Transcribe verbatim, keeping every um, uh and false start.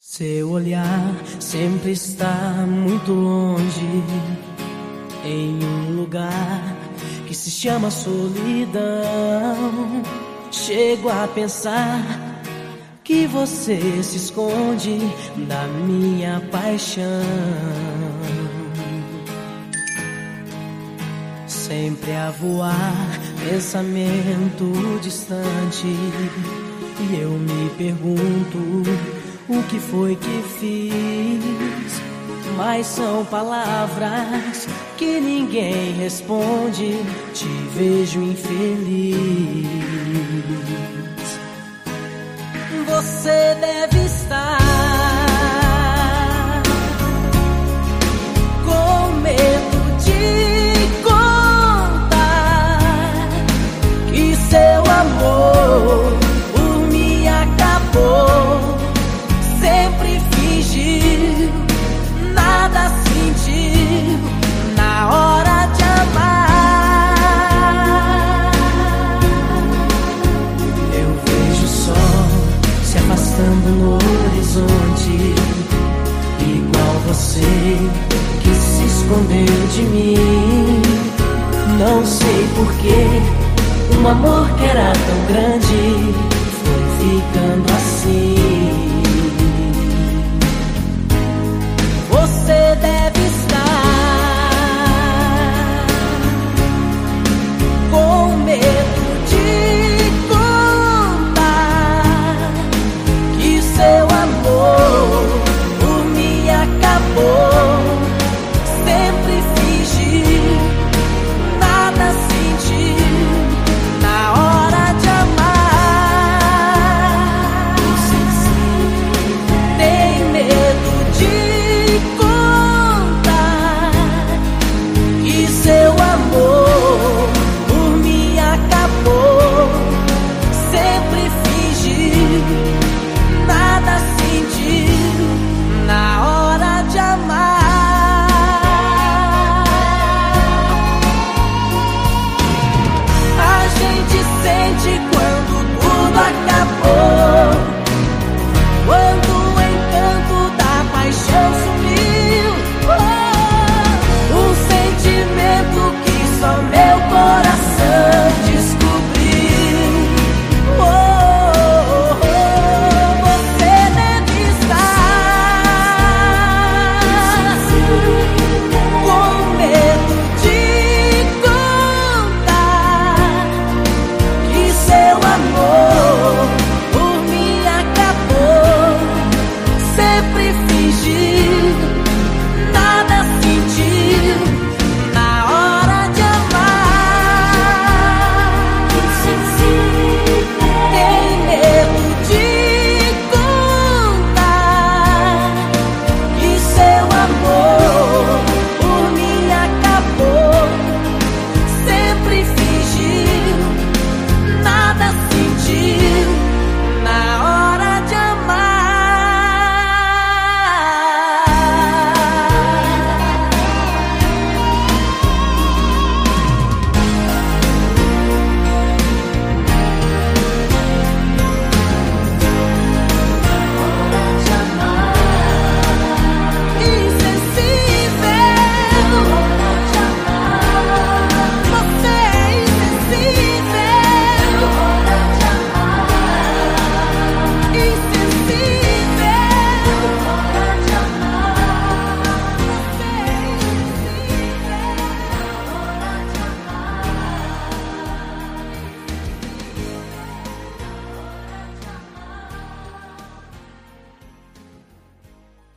Seu olhar sempre está muito longe, em um lugar que se chama solidão. Chego a pensar que você se esconde da minha paixão. Sempre a voar, pensamento distante, e eu me pergunto o que foi que fiz. Mas são palavras que ninguém responde. Te vejo infeliz. Você deve estar com medo de contar que seu amor por mim acabou. Sempre fingiu, nada sentiu na hora de amar. Eu vejo o sol se afastando no horizonte, igual você que se escondeu de mim. Não sei porquê, um amor que era tão grande